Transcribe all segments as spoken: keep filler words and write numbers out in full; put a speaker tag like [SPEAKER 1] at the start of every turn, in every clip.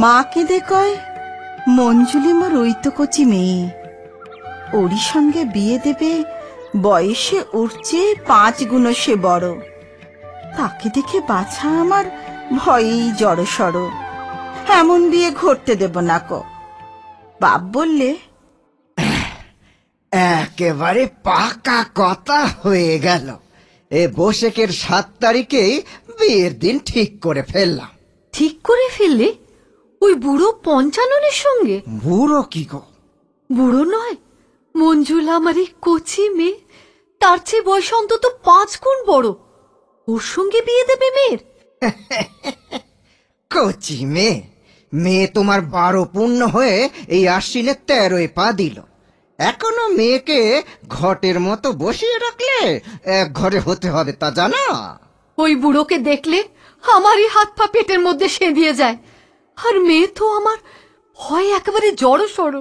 [SPEAKER 1] মা কেঁদে কয়, মঞ্জুলি মোর ওই তো কচি মেয়ে, ওরই সঙ্গে বিয়ে দেবে, বয়সে ওর চেয়ে পাঁচ গুণ সে বড়। তাকে দেখে বাছা আমার ভয়েই জড়সড়, এমন বিয়ে ঘটতে দেব না কো। বাপ বললে,
[SPEAKER 2] একেবারে পাকা কথা হয়ে গেল। এ বৈশাখের সাত তারিখেই বিয়ের দিন ঠিক করে ফেললাম।
[SPEAKER 3] ঠিক করে ফেললে? ওই বুড়ো পঞ্চাননের সঙ্গে?
[SPEAKER 2] বুড়ো কি গো?
[SPEAKER 3] বুড়ো নয়, মঞ্জুলা আমার এই কচি মেয়ে, তার চেয়ে বয়স অন্তত পাঁচ গুণ বড়, ওর সঙ্গে বিয়ে দেবে মেয়ের?
[SPEAKER 2] কচি মেয়ে? মেয়ে তোমার বারো পূর্ণ হয়ে এই আশ্বিনে তেরোয় পা দিল। এখনো মেয়েকে ঘটের মতো বসিয়ে রাখলে এক ঘরে হতে হবে, তা জানা?
[SPEAKER 3] ওই বুড়োকে দেখলে আমারই হাত পা পেটের মধ্যে সেঁধিয়ে যায়, আর মেয়ে তো আমার ভয় একেবারে জড়ো সড়ো।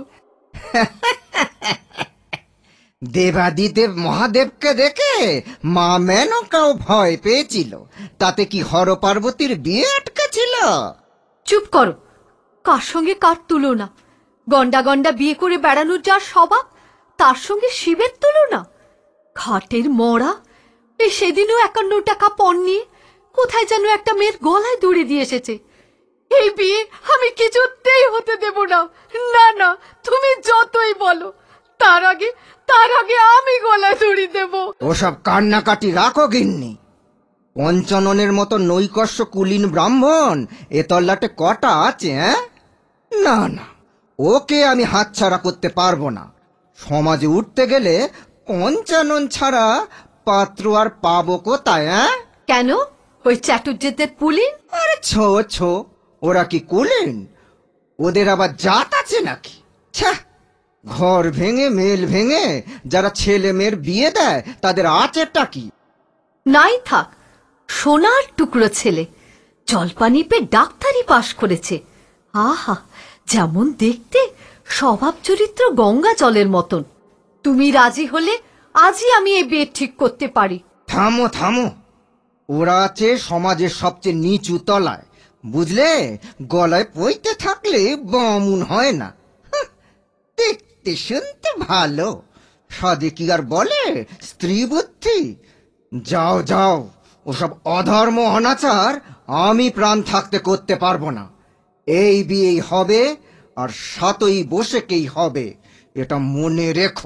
[SPEAKER 2] দেবাদিদেব মহাদেবকে দেখে মা মেনকাও ভয় পেয়েছিল, তাতে কি হর পার্বতীর বিয়ে আটকা ছিল?
[SPEAKER 3] চুপ করো, কার সঙ্গে কার তুলনা? গন্ডা গন্ডা বিয়ে করে বেড়ানোর যার স্বভাব, তার সঙ্গে শিবের তুলনা? ঘাটের মরা এই সেদিনও একান্ন টাকা পণ নিয়ে কোথায় যেন একটা মেয়ের গলায় দড়ি দিয়ে এসেছে। এই বিয়ে আমি কিছুতেই হতে দেব না। না না, তুমি যতই বলো, তার আগে তার আগে আমি গলায় দড়ি দেব।
[SPEAKER 2] ওসব কান্নাকাটি রাখো গিন্নি। পঞ্চাননের মতো নৈকস্য কুলীন ব্রাহ্মণ এ তল্লাটে কটা আছে? হ্যাঁ, না না, ওকে আমি হাতছাড়া করতে পারবো না। সমাজে উঠতে গেলে পঞ্চানন ছাড়া পাত্র আর পাবো কোথায়? হ্যাঁ,
[SPEAKER 3] কেন? ওই চাটুর্যদের পুলিন?
[SPEAKER 2] আরে ছো ছো, ওরা কি কুলীন? ওদের আবার জাত আছে নাকি? ছ্যাঃ, ঘর ভেঙে মেল ভেঙে যারা ছেলে মেয়ের বিয়ে দেয় তাদের আচেরটা কি?
[SPEAKER 3] নাই থাক, সোনার টুকরো ছেলে, জলপানি পেয়ে ডাক্তারি পাশ করেছে। আহা, যেমন দেখতে, স্বভাব চরিত্র গঙ্গা জলের মতন। তুমি রাজি হলে আজই আমি এই বিয়ে ঠিক করতে পারি।
[SPEAKER 2] থামো থামো, ওরা আছে সমাজের সবচেয়ে নিচু তলায়, বুঝলে? গলায় পইতে থাকলে বামুন হয় না। হাহ, দেখতে শুনতে ভালো, সাদে কি আর বলে স্ত্রী বুদ্ধি। যাও যাও, ওসব অধর্ম অনাচার আমি প্রাণ থাকতে করতে পারবো না। এই বিয়েই হবে, আর সাতই বৈশাখেই হবে, এটা মনে রেখো।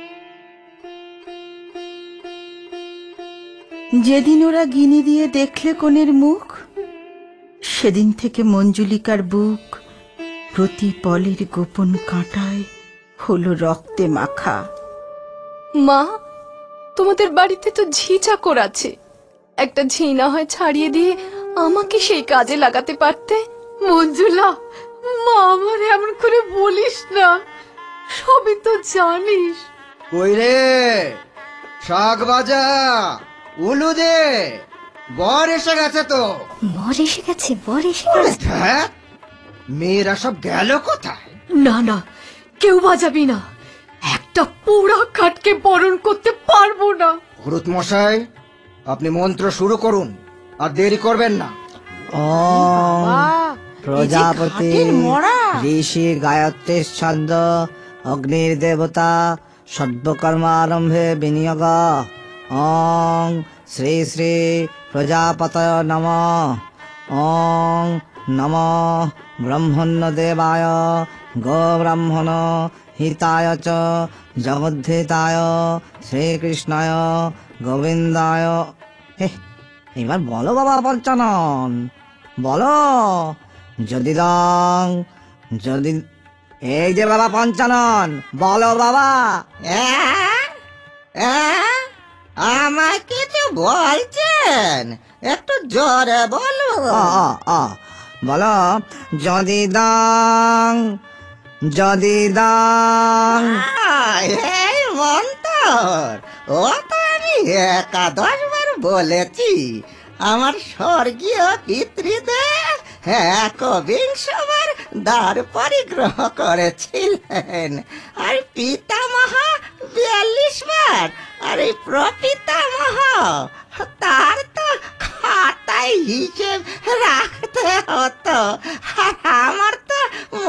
[SPEAKER 1] যেদিন ওরা গিনি দিয়ে দেখলে কনের মুখ, সেদিন থেকে মঞ্জুলিকার বুক প্রতি পলের গোপন কাঁটায় হলো রক্তে মাখা।
[SPEAKER 4] মা, তোমাদের বাড়িতে তো ঝি চাকর আছে, একটা ঝি না হয় ছাড়িয়ে দিয়ে আমাকে সেই কাজে লাগাতে পারতে।
[SPEAKER 3] মঞ্জুলা, মা আমার এমন করে বলিস না, সবই তো জানিস।
[SPEAKER 2] কই রে, শাক ভাজা, উলু দে, বর এসে গেছে তো।
[SPEAKER 5] বর এসে গেছে, বর এসে গেছে।
[SPEAKER 2] হ্যাঁ, মেয়েরা সব গেল কোথায়?
[SPEAKER 3] না না, কেউ বাজাবি না, একটা পোড়া কাঠকে বরণ করতে পারবো না।
[SPEAKER 2] গুরুত মশাই, আপনি মন্ত্র শুরু করুন, আর দেরি করবেন না।
[SPEAKER 6] ওম প্রজাপতি ঋষি গায়ত্রী ছন্দ অগ্নির দেবতা সর্বকর্মারম্ভে বিনিয়োগ। ওং শ্রী শ্রী প্রজাপতয় নমঃ। ওং নমো ব্রহ্মণ্য দেবায় গো ব্রাহ্মণ হিতায় চ জগদ্ধিতায় শ্রীকৃষ্ণায় গোবিন্দায়। হে, এবার বলো বাবা পঞ্চানন, বলো। যদি দং যদি, এই যে বাবা পঞ্চানন, বলো বাবা।
[SPEAKER 2] আমাকে তো বলছেন, একটু জোরে বলো।
[SPEAKER 6] বলো, যদি দং যদি দং।
[SPEAKER 2] এই মন্তর, ও তো আমি একাদশ বার বলেছি। আমার স্বর্গীয় পিতৃদেব একবিংশবার দ্বার পরিগ্রহ করেছিলেন, আর পিতামহ বিয়াল্লিশ বার, আর এই প্রপিতামহ তার তো খাতায় হিসেব রাখতে হতো, আর আমার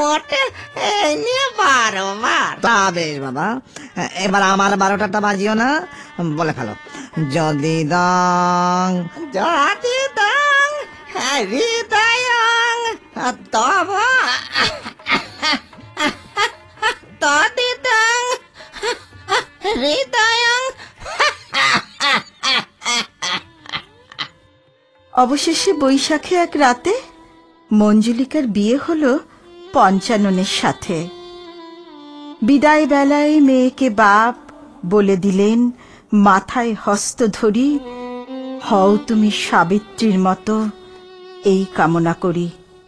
[SPEAKER 2] মোটে এই নিয়ে বারো বার।
[SPEAKER 6] তা বেশ বাবা, এবার আমার বারোটাটা বাজিও না, বলে ফেলো। যদি দাং
[SPEAKER 2] যদি দাং হৃদয়ং তব তদিদং হৃদয়ং।
[SPEAKER 1] অবশেষে বৈশাখে এক রাতে মঞ্জুলিকার বিয়ে হলো পঞ্চাননের সাথে। বিদায় বেলায় মেয়েকে বাপ বলে দিলেন, মাথায় হস্ত ধরি, হও তুমি সাবিত্রীর মতো, এই কামনা করি।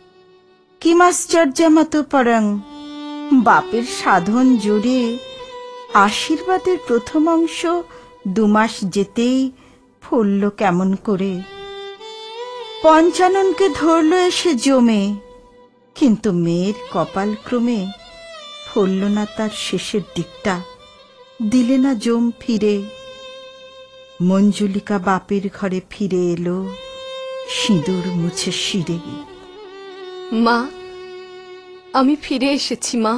[SPEAKER 1] কিমাশ্চর্যা মতো পরং, বাপের সাধন জুড়ে আশীর্বাদের প্রথম অংশ দুমাস যেতেই ফলল কেমন করে। পঞ্চাননকে ধরল এসে জমে, কিন্তু মেয়ের কপাল ক্রমে ফলল না তার শেষের দিকটা, দিলে না জম ফিরে। মঞ্জুলিকা বাপের ঘরে ফিরে এলো সিঁদুর মুছে শিরে।
[SPEAKER 4] মা, আমি ফিরে এসেছি মা।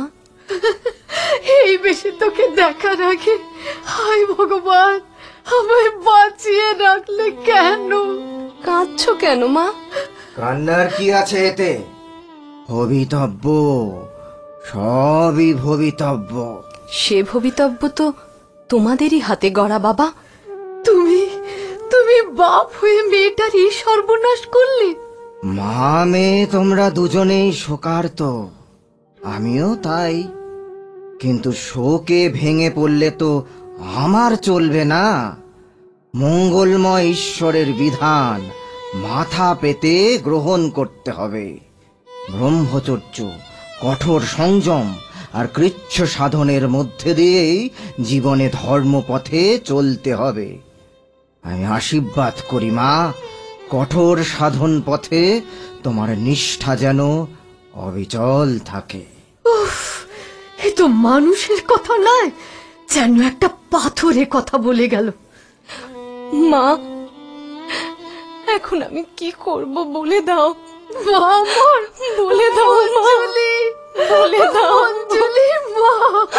[SPEAKER 3] এই বেশি তোকে দেখার আগে, হায় ভগবান, আমায় বাঁচিয়ে রাখলে কেন?
[SPEAKER 4] কাঁদছো কেন মা?
[SPEAKER 2] কান্নার কি আছে এতে? ভবিতব্য, সবই ভবিতব্য।
[SPEAKER 4] সে ভবিতব্য তো তোমাদেরই হাতে গড়া বাবা।
[SPEAKER 3] তুমি তুমি বাপ হয়ে মেয়েটার এই সর্বনাশ করলে।
[SPEAKER 2] মা মেয়ে তোমরা দুজনেই শোকার্ত, আমিও তাই। কিন্তু শোকে ভেঙে পড়লে তো আমার চলবে না। মঙ্গলময় ঈশ্বরের বিধান মাথা পেতে গ্রহণ করতে হবে। ব্রহ্মচর্য, কঠোর সংযম আর কৃচ্ছ সাধনের মধ্যে দিয়েই জীবনে ধর্মপথে চলতে হবে। আমি আশীর্বাদ করি মা, কঠোর সাধন পথে তোমার নিষ্ঠা যেন অবিচল থাকে।
[SPEAKER 3] উফ, এ তো মানুষের কথা নয়, যেন একটা পাথরের কথা বলে গেল।
[SPEAKER 4] মা, এখন আমি কি করব বলে দাও।
[SPEAKER 3] আমার
[SPEAKER 4] বলে দাও মা,
[SPEAKER 3] অঞ্জলি,
[SPEAKER 4] বলে দাও
[SPEAKER 3] অঞ্জলি মা।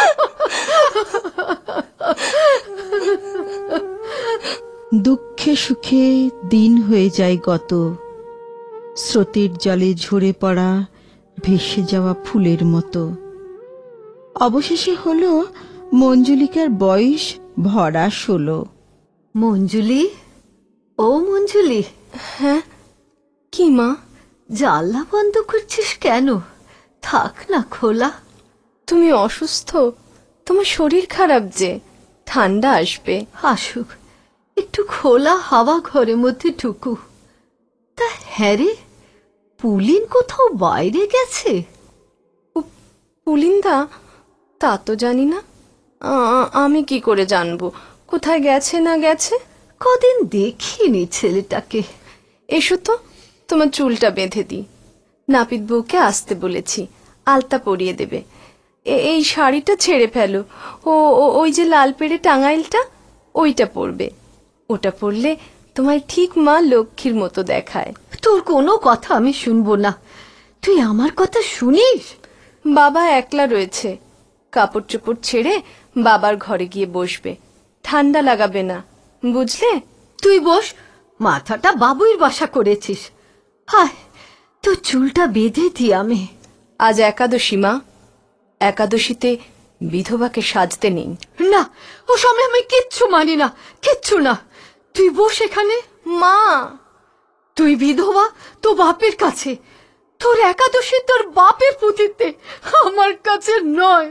[SPEAKER 1] দুঃখে সুখে দিন হয়ে যায় গত, স্রোতের জলে ঝরে পড়া ভেসে যাওয়া ফুলের মতো। অবশেষে হলো মঞ্জুলিকার বয়স ভরা ষোলো।
[SPEAKER 3] মঞ্জুলি, ও মঞ্জুলি,
[SPEAKER 4] হ্যাঁ কি মা?
[SPEAKER 3] জানলা বন্ধ করছিস কেন? থাক না খোলা।
[SPEAKER 4] তুমি অসুস্থ, তোমার শরীর খারাপ যে, ঠান্ডা আসবে।
[SPEAKER 3] আসুক, একটু খোলা হাওয়া ঘরের মধ্যে ঢুকু। তা হ্যাঁ রে, পুলিন কোথাও বাইরে গেছে?
[SPEAKER 4] পুলিন্দা? তা তো জানি না। আ- আমি কি করে জানবো কোথায় গেছে না গেছে?
[SPEAKER 3] কদিন দেখিনি ছেলেটাকে।
[SPEAKER 4] এসো তো, তোমার চুলটা বেঁধে দিই। নাপিত বউকে আসতে বলেছি, আলতা পরিয়ে দেবে। এ- এই শাড়িটা ছেড়ে ফেলো, ও ও- ওই যে লাল পেড়ে টাঙাইলটা, ওইটা পরবে। ওটা পরলে তোমায় ঠিক মা লক্ষ্মীর মতো দেখায়।
[SPEAKER 3] তোর কোনো কথা আমি শুনবো না, তুই আমার কথা শুনিস?
[SPEAKER 4] বাবা একলা রয়েছে, কাপড় চোপড় ছেড়ে বাবার ঘরে গিয়ে বসবে। ঠান্ডা লাগাবে না, বুঝলে?
[SPEAKER 3] তুই বস, মাথাটা বাবুইর বাসা করেছিস। হায়, তোর চুলটা বেঁধে দি আমি।
[SPEAKER 4] আজ একাদশী মা, একাদশীতে বিধবাকে সাজতে নেই।
[SPEAKER 3] না, ও সময় আমি কিচ্ছু মানি না, কিচ্ছু না। তুই বস এখানে।
[SPEAKER 4] মা,
[SPEAKER 3] তুই বিধবা তো বাপের কাছে, তোর একাদশী তোর বাপের পুঁথিতে, আমার কাছে নয়।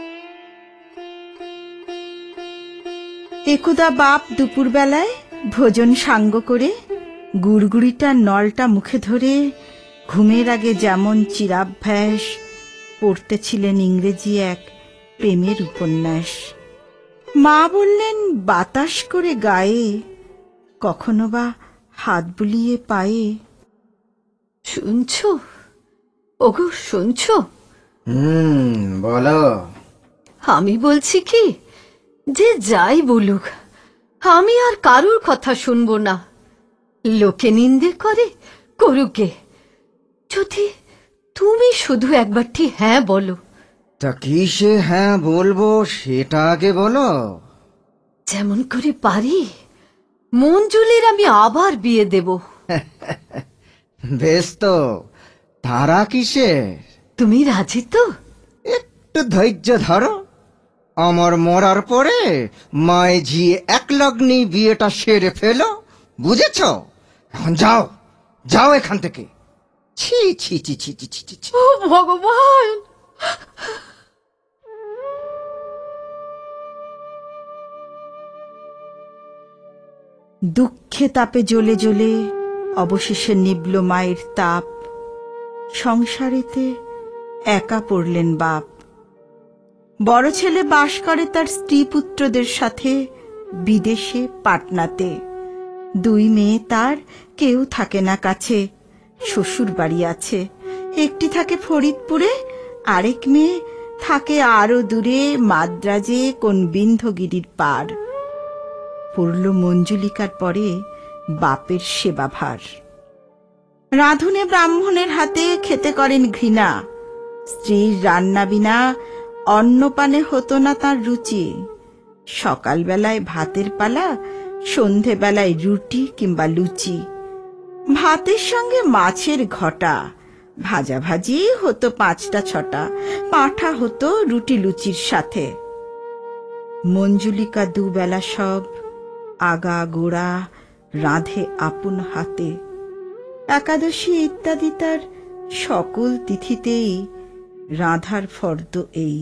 [SPEAKER 1] একদা বাপ দুপুরবেলায় ভোজন সাঙ্গ করে গুড়গুড়িটার নলটা মুখে ধরে ঘুমের আগে যেমন চিরাভ্যাস পড়তেছিলেন ইংরেজি এক প্রেমের উপন্যাস। মা বললেন বাতাস করে গায়ে, কখনো বা হাত বুলিয়ে পায়ে।
[SPEAKER 3] শুনছো ওগো, শুনছো?
[SPEAKER 2] হুম, বলো।
[SPEAKER 3] আমি বলছি কি, যে যাই বলুক, আমি আর কারুর কথা শুনবো না। লোকে নিন্দে করে, করুকে। যদি তুমি শুধু একবারটি হ্যাঁ বলো।
[SPEAKER 2] তা কিসে হ্যাঁ বলবো সেটা আগে বলো।
[SPEAKER 3] যেমন করে পারি মঞ্জুলির আমি আবার বিয়ে দেব।
[SPEAKER 2] বেশ তো, তারা কিসের?
[SPEAKER 3] তুমি রাজি তো?
[SPEAKER 2] একটু ধৈর্য ধরো, আমার মরার পরে মায়ে ঝিয়ে এক লগ্নি বিয়েটা সেরে ফেলো, বুঝেছ? এখন যাও, যাও এখান থেকে। ছি ছি ছি ছি ছি ছি ছি।
[SPEAKER 3] ও ভগবান!
[SPEAKER 1] দুঃখে তাপে জ্বলে জ্বলে অবশেষে নিবল মায়ের তাপ। সংসারেতে একা পড়লেন বাপ। বড় ছেলে বাস করে তার স্ত্রী পুত্রদের সাথে বিদেশে পাটনাতে। দুই মেয়ে তার কেউ থাকে না কাছে, শ্বশুর বাড়ি আছে। একটি থাকে ফরিদপুরে, আরেক মেয়ে থাকে আরো দূরে মাদ্রাজে কোন বিন্ধ্যগিরির পার। পড়ল মঞ্জুলিকার পরে বাপের সেবা ভার। রাঁধুনে ব্রাহ্মণের হাতে খেতে করেন ঘৃণা। স্ত্রীর রান্না বিনা অন্নপানে হতো না তার রুচি। সকালবেলায় ভাতের পালা, সন্ধেবেলায় রুটি কিংবা লুচি। ভাতের সঙ্গে মাছের ঘটা, ভাজাভাজি হতো পাঁচটা ছটা, পাঁঠা হতো রুটি লুচির সাথে। মঞ্জুলিকা দুবেলা সব আগা গোড়া রাঁধে আপন হাতে। একাদশী ইত্যাদি তার সকল তিথিতেই রাঁধার ফর্দ এই।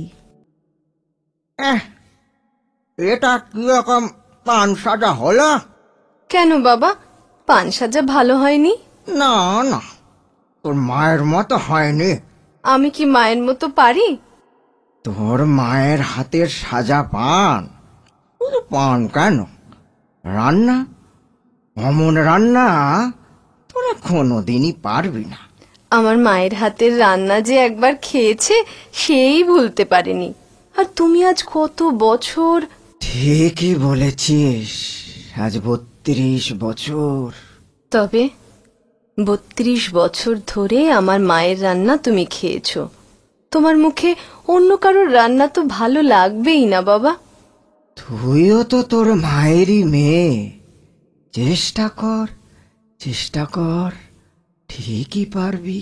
[SPEAKER 2] এহ, এটা কিরকম পান সাজা হলো?
[SPEAKER 4] কেন বাবা, পান সাজা ভালো হয়নি?
[SPEAKER 2] না না, তোর মায়ের মতো হয়নি।
[SPEAKER 4] আমি কি মায়ের মতো পারি?
[SPEAKER 2] তোর মায়ের হাতের সাজা পান। শুধু পান কেন, রান্না, অমন রান্না তোরা কোনোদিনই পারবি না।
[SPEAKER 4] আমার মায়ের হাতের রান্না যে একবার খেয়েছে সেই ভুলতে পারেনি। আর তুমি আজ কত বছর।
[SPEAKER 2] ঠিকই বলেছিস, আজ বত্রিশ বছর।
[SPEAKER 4] তবে বত্রিশ বছর ধরে আমার মায়ের রান্না তুমি খেয়েছো। তোমার মুখে অন্য কারোর রান্না তো ভালো লাগবেই না বাবা।
[SPEAKER 2] তুইও তো তোর মায়েরই মেয়ে। চেষ্টা কর, চেষ্টা কর, ঠিকই পারবি।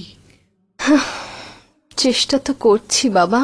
[SPEAKER 4] চেষ্টা তো করছি বাবা।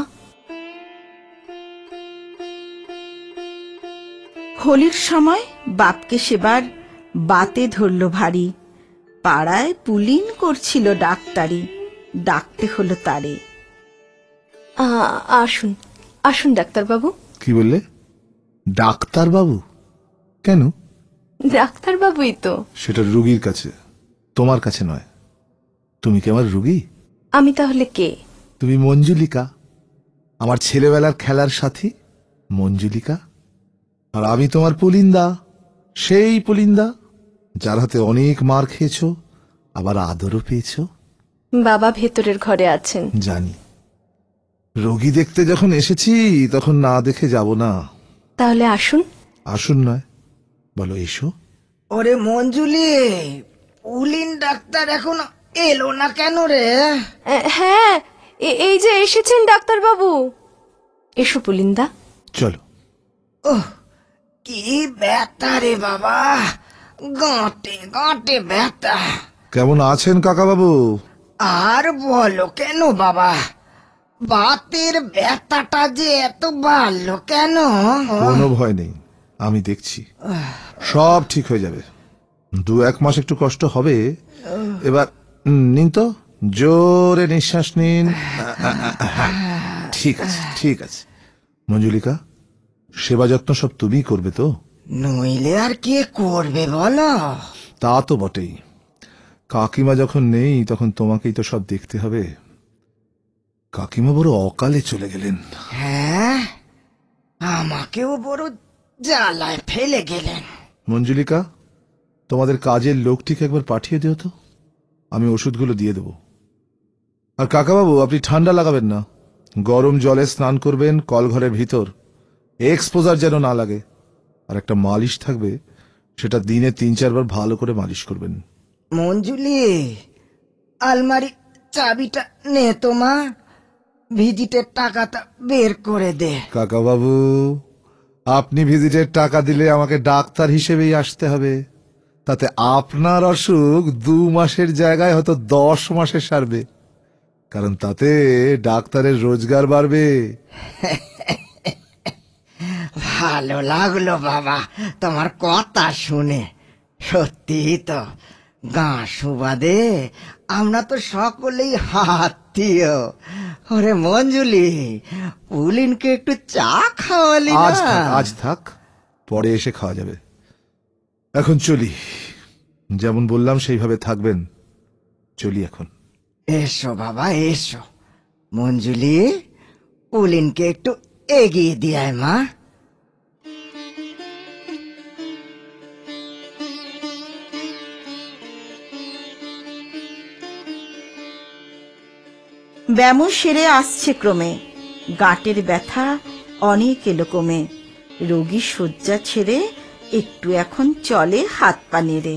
[SPEAKER 1] হোলির সময় বাপকে সেবার বাতে ধরল ভারী। পাড়ায় পুলিন করছিল ডাক্তারি, ডাকতে হলো তারে।
[SPEAKER 4] আ- আসুন আসুন ডাক্তারবাবু।
[SPEAKER 7] কি বললে? ডাক্তার বাবু? কেন?
[SPEAKER 4] ডাক্তারবাবুই তো।
[SPEAKER 7] সেটা রুগীর কাছে, তোমার কাছে নয়। তুমি কি আমার রুগী?
[SPEAKER 4] আমি তাহলে কে?
[SPEAKER 7] তুমি মঞ্জুলিকা, আমার ছেলেবেলার খেলার সাথী মঞ্জুলিকা। আর আমি তোমার পুলিন্দা, সেই পুলিন্দা যার হাতে অনেক মার খেয়েছো, আবার আদরও পেয়েছো।
[SPEAKER 4] বাবা ভেতরের ঘরে আছেন।
[SPEAKER 7] জানি। রোগী দেখতে যখন এসেছি তখন না দেখে যাব না।
[SPEAKER 4] তাহলে আসুন।
[SPEAKER 7] আসুন নয়, বলো এসো।
[SPEAKER 2] ওরে মঞ্জুলি, পুলিন ডাক্তার এখনো এলো না কেন রে?
[SPEAKER 4] এ, হ্যাঁ, এ- এই যে এসেছেন ডাক্তারবাবু। এসো পুলিন্দা।
[SPEAKER 7] চলো।
[SPEAKER 2] ওহ, কি ব্যথা রে বাবা, গাঁটে গাঁটে ব্যথা।
[SPEAKER 7] কেমন আছেন কাকা বাবু?
[SPEAKER 2] আর বলো কেন বাবা, বাতের ব্যথাটা যে এত বাড়লো কেন?
[SPEAKER 7] কোনো ভয় নেই, আমি দেখছি সব ঠিক হয়ে যাবে। দু এক মাস একটু কষ্ট হবে। এবার উম, নিন তো, জোরে নিঃশ্বাস নিন। ঠিক আছে, ঠিক আছে। মঞ্জুলিকা, সেবা যত্ন সব তুমিই করবে তো?
[SPEAKER 2] নইলে আর কে করবে বলো?
[SPEAKER 7] তা তো বটেই। কাকিমা যখন নেই তখন তোমাকেই তো সব দেখতে হবে। কাকিমা বড় অকালে চলে গেলেন।
[SPEAKER 2] হ্যাঁ, আমাকেও বড় জ্বালায় ফেলে গেলেন।
[SPEAKER 7] মঞ্জুলিকা, তোমাদের কাজের লোকটিকে একবার পাঠিয়ে দিও তো, আমি ওষুধগুলো দিয়ে দেব। আর কাকাবাবু, আপনি ঠান্ডা লাগাবেন না, গরম জলে স্নান করবেন কলঘরের ভিতর, এক্সপোজার যেন না লাগে। আর একটা মালিশ থাকবে, সেটা দিনে তিন চারবার ভালো করে মালিশ করবেন।
[SPEAKER 2] মঞ্জুলি, আলমারি চাবিটা নে তো মা, ভিজিটের টাকাটা বের করে দে।
[SPEAKER 7] কাকা বাবু, আপনি ভিজিটের টাকা দিলে আমাকে ডাক্তার হিসেবেই আসতে হবে। তাতে আপনার অসুখ দু মাসের জায়গায় হয়তো দশ মাসে সারবে, কারণ তাতে ডাক্তারের রোজগার বাড়বে।
[SPEAKER 2] ভালো লাগলো বাবা তোমার কথা শুনে। সত্যি তো, গাঁ সুবাদে আমরা তো সকলেই আত্মীয়। ওরে মঞ্জুলি, পুলিনকে একটু চা খাওয়ালি
[SPEAKER 7] আজ
[SPEAKER 2] না?
[SPEAKER 7] থাক, আজ থাক, পরে এসে খাওয়া যাবে। এখন চলি, যেমন বললাম সেইভাবে থাকবেন। চলি এখন।
[SPEAKER 2] এসো বাবা এসো। মঞ্জুলি, পুলিনকে একটু এগিয়ে দিয়ে মা।
[SPEAKER 1] ব্যামো সেরে আসছে ক্রমে, গাঁটের ব্যথা অনেক এলো কমে। রোগী শয্যা ছেড়ে একটু এখন চলে হাত পা নেড়ে।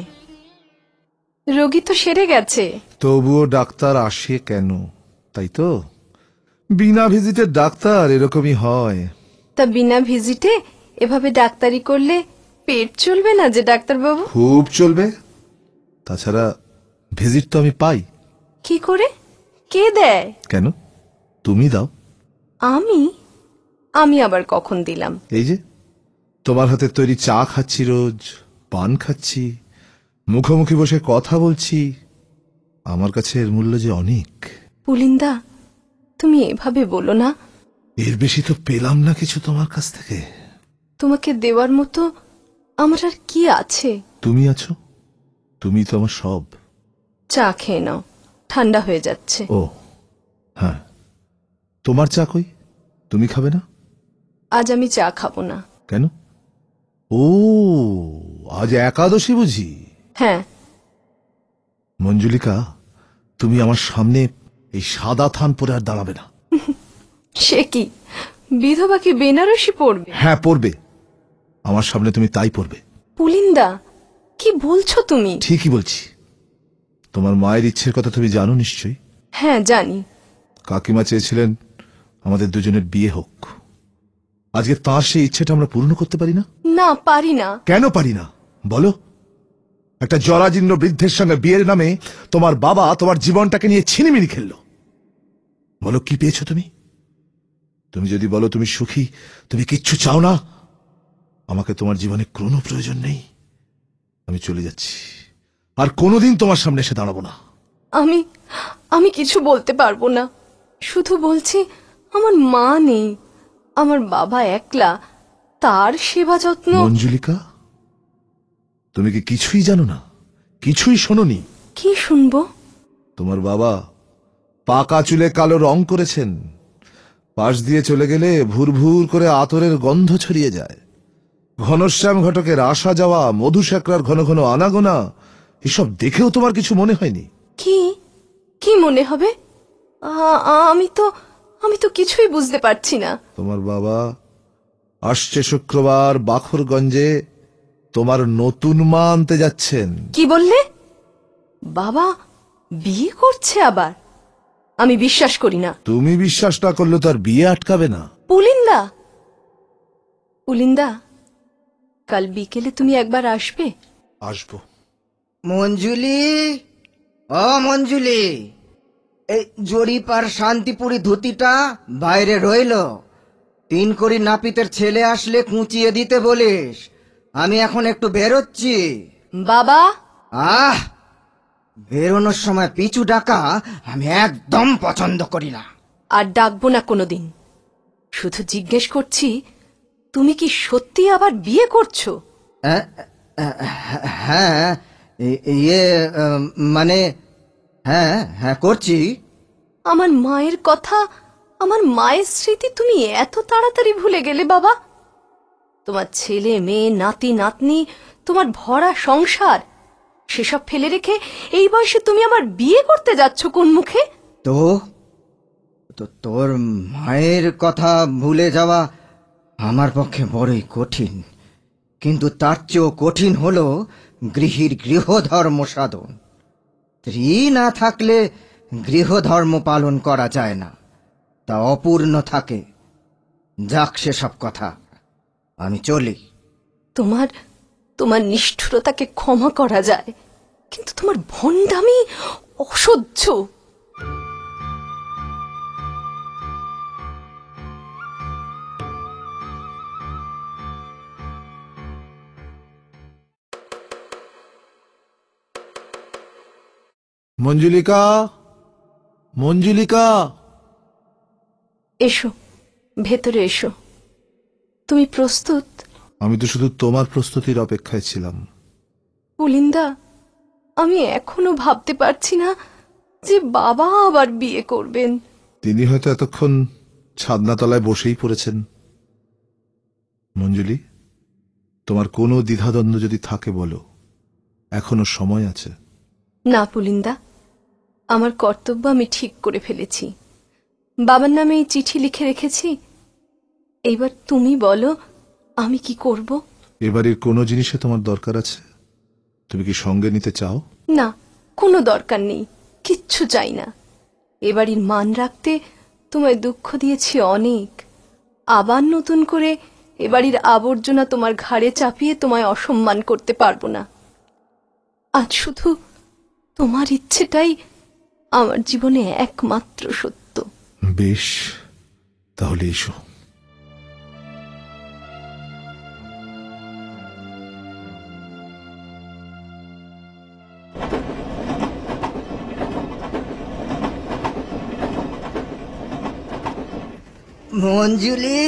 [SPEAKER 4] রোগী তো সেরে গেছে।
[SPEAKER 7] তবুও ডাক্তার আসে কেন, তাই তো? বিনা ভিজিটের ডাক্তার এরকমই হয়।
[SPEAKER 4] তা বিনা ভিজিটে এভাবে ডাক্তারি করলে পেট চলবে না যে ডাক্তারবাবু?
[SPEAKER 7] খুব চলবে। তাছাড়া ভিজিট তো আমি পাই।
[SPEAKER 4] কি করে? কে দেয়?
[SPEAKER 7] কেন, তুমি দাও।
[SPEAKER 4] আমি? আমি আবার কখন দিলাম?
[SPEAKER 7] এই যে তোমার হাতে তৈরি চা খাচ্ছি, রোজ পান খাচ্ছি, মুখোমুখি বসে কথা বলছি। আমার কাছে এর মূল্য যে অনেক।
[SPEAKER 4] পুলিন্দা, তুমি এভাবে বলো না।
[SPEAKER 7] এর বেশি তো পেলাম না কিছু তোমার কাছ থেকে।
[SPEAKER 4] তোমাকে দেওয়ার মতো আমার আর কি আছে?
[SPEAKER 7] তুমি আছো, তুমি তো আমার সব।
[SPEAKER 4] চা খেয়ে নাও, ঠান্ডা হয়ে যাচ্ছে।
[SPEAKER 7] ও হ্যাঁ, তোমার চা কই? তুমি খাবে না?
[SPEAKER 4] আজ আমি চা খাবো না।
[SPEAKER 7] কেন? ও, আজ একাদশী বুঝি?
[SPEAKER 4] হ্যাঁ।
[SPEAKER 7] মঞ্জুলিকা, তুমি আমার সামনে এই সাদা থান পরে আর দাঁড়াবে না।
[SPEAKER 4] সে কি, বিধবা কি বেনারসি পড়বে?
[SPEAKER 7] হ্যাঁ পড়বে, আমার সামনে তুমি তাই পড়বে।
[SPEAKER 4] পুলিন্দা, কি বলছো তুমি?
[SPEAKER 7] ঠিকই বলছি। তোমার মায়ের ইচ্ছের কথা তুমি জানো নিশ্চয়ই।
[SPEAKER 4] হ্যাঁ জানি।
[SPEAKER 7] কাকিমা চেয়েছিলেন আমাদের দুজনের বিয়ে হোক। আজকে তাঁর সেই ইচ্ছেটা আমরা পূর্ণ করতে পারি না?
[SPEAKER 4] না, পারি না।
[SPEAKER 7] কেন পারি না বলো? একটা জরাজীর্ণ বৃদ্ধের সঙ্গে বিয়ের নামে তোমার বাবা তোমার জীবনটাকে নিয়ে ছিনিমিনি খেললো। বলো কি পেয়েছো তুমি? তুমি যদি বলো তুমি সুখী, তুমি কিচ্ছু চাও না, আমাকে তোমার জীবনে কোনো প্রয়োজন নেই, আমি চলে যাচ্ছি, আর কোনোদিন তোমার সামনে এসে দাঁড়াবো না।
[SPEAKER 4] আমি আমি কিছু বলতে পারবো না। শুধু বলছি, আমার মা নেই, আমার বাবা একলা, তার সেবা যত্ন।
[SPEAKER 7] মঞ্জুলিকা, তুমি কি কিছুই জানো না, কিছুই শোনোনি?
[SPEAKER 4] কি শুনবো?
[SPEAKER 7] তোমার বাবা পাকা চুলে কালো রং করেছেন, পাশ দিয়ে চলে গেলে ভুর ভুর করে আতরের গন্ধ ছড়িয়ে যায়। ঘনশ্যাম ঘটকের আসা যাওয়া, মধু শেখরার ঘন ঘন আনাগোনা, এসব দেখেও তোমার কিছু মনে হয়নি?
[SPEAKER 4] কি কি মনে হবে? আ- আমি তো আমি তো কিছুই বুঝতে পারছি না।
[SPEAKER 7] তোমার বাবা আসছে শুক্রবার বাখরগঞ্জে তোমার নতুন মা আনতে যাচ্ছেন।
[SPEAKER 4] কি বললে? বাবা বিয়ে করছে আবার? আমি বিশ্বাস করি না।
[SPEAKER 7] তুমি বিশ্বাস না করলে তো আর বিয়ে আটকাবে না।
[SPEAKER 4] পুলিন্দা, পুলিন্দা, কাল বিকেলে তুমি একবার আসবে?
[SPEAKER 7] আসবো।
[SPEAKER 2] মঞ্জুলি, ও মঞ্জুলি, এই জরিপ আর শান্তিপুরি ধুতিটা বাইরে রইল। তিন কড়ি নাপিতের ছেলে আসলে কুঁচিয়ে দিতে বলিস। আমি এখন একটু বেরোচ্ছি।
[SPEAKER 4] বাবা,
[SPEAKER 2] আহ, বেরোনোর সময় পিছু ডাকা আমি একদম পছন্দ করি না।
[SPEAKER 4] আর ডাকবো না কোনোদিন। শুধু জিজ্ঞেস করছি, তুমি কি সত্যি আবার বিয়ে করছো?
[SPEAKER 2] আহ, আহ, হ্যাঁ, এ- ইয়ে আহ, মানে হ্যাঁ হ্যাঁ করছি।
[SPEAKER 4] আমার মায়ের কথা, আমার মায়ের স্মৃতি তুমি এত তাড়াতাড়ি ভুলে গেলে বাবা? তোমার ছেলে মেয়ে, নাতি নাতনি, তোমার ভরা সংসার, সেসব ফেলে রেখে এই বয়সে তুমি আবার বিয়ে করতে যাচ্ছ কোন মুখে?
[SPEAKER 2] তো তো তোর মায়ের কথা ভুলে যাওয়া আমার পক্ষে বড়ই কঠিন, কিন্তু তার চেয়েও কঠিন হলো গৃহীর গৃহধর্ম সাধন। স্ত্রী না থাকলে গৃহধর্ম পালন করা যায় না, তা অপূর্ণ থাকে। যাক সেসব কথা, আমি চলি।
[SPEAKER 4] তোমার তোমার নিষ্ঠুরতাকে ক্ষমা করা যায়, কিন্তু তোমার ভণ্ডামি অসহ্য।
[SPEAKER 7] মঞ্জুলিকা, মঞ্জুলিকা,
[SPEAKER 4] এসো, ভেতরে এসো। তুমি প্রস্তুত?
[SPEAKER 7] আমি তো শুধু তোমার প্রস্তুতির অপেক্ষায় ছিলাম।
[SPEAKER 4] পুলিন্দা, আমি এখনো ভাবতে পারছি না যে বাবা আবার বিয়ে করবেন।
[SPEAKER 7] তিনি হয়তো এতক্ষণ ছাদনাতলায় বসেই পড়েছেন। মঞ্জুলি, তোমার কোনো দ্বিধাদ্বন্দ্ব যদি থাকে বলো, এখনো সময় আছে।
[SPEAKER 4] না পুলিন্দা, আমার কর্তব্য আমি ঠিক করে ফেলেছি। বাবার নামে এই চিঠি লিখে রেখেছি। এইবার তুমি বলো আমি কি করব?
[SPEAKER 7] এবারের কোনো জিনিসে তোমার দরকার আছে? তুমি কি সঙ্গে নিতে চাও?
[SPEAKER 4] না, কোনো দরকার নেই, কিচ্ছু চাই না। এবাড়ির মান রাখতে তোমায় দুঃখ দিয়েছি অনেক। আবার নতুন করে এবাড়ির আবর্জনা তোমার ঘাড়ে চাপিয়ে তোমায় অসম্মান করতে পারবো না। আজ শুধু তোমার ইচ্ছেটাই আমার জীবনে একমাত্র সত্য।
[SPEAKER 7] বেশ, তাহলে এসো।
[SPEAKER 2] মঞ্জুলি,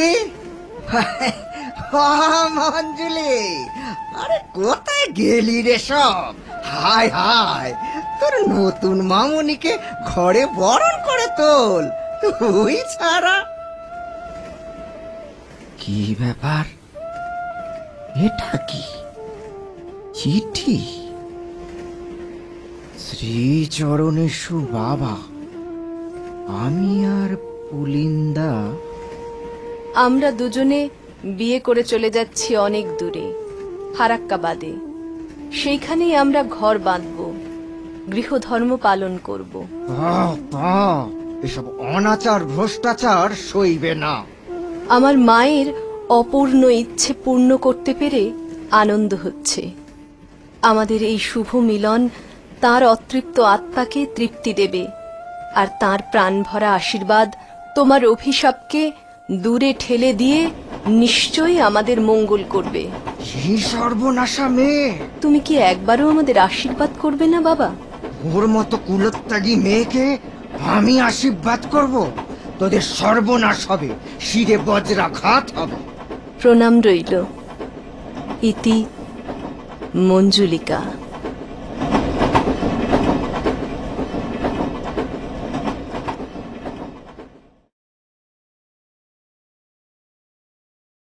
[SPEAKER 2] ও মঞ্জুলি, আরে কোথায় গেলি রে সব? হায় হায়, তোর নতুন মামুনিকে ঘরে বরণ করে তোল, তুই ছাড়া। কি ব্যাপার? এটা কি চিঠি? শ্রীচরণেশু বাবা, আমি আর পুলিন্দা
[SPEAKER 4] আমরা দুজনে বিয়ে করে চলে যাচ্ছি অনেক দূরে, ফারাক্কাবাদে। সেইখানেই আমরা ঘর বাঁধব, গৃহধর্ম পালন করব।
[SPEAKER 2] বাহ, বাহ, এসব অনাচার ভ্রষ্টাচার সইবে না।
[SPEAKER 4] আমার মায়ের অপূর্ণ ইচ্ছে পূর্ণ করতে পেরে আনন্দ হচ্ছে। আমাদের এই শুভ মিলন তার অতৃপ্ত আত্মাকে তৃপ্তি দেবে, আর তার প্রাণভরা আশীর্বাদ তোমার অভিশাপকে দূরে ঠেলে দিয়ে নিশ্চয়ই আমাদের মঙ্গল করবে।
[SPEAKER 2] কি সর্বনাশা মেয়ে!
[SPEAKER 4] তুমি কি একবারও আমাদের আশীর্বাদ করবে না বাবা?
[SPEAKER 2] ওর মতো কুলত্যাগী মেয়েকে আমি আশীর্বাদ করব? তোদের সর্বনাশ হবে, শিরে বজ্রাঘাত হবে।
[SPEAKER 4] প্রণাম রইল। ইতি মঞ্জুলিকা।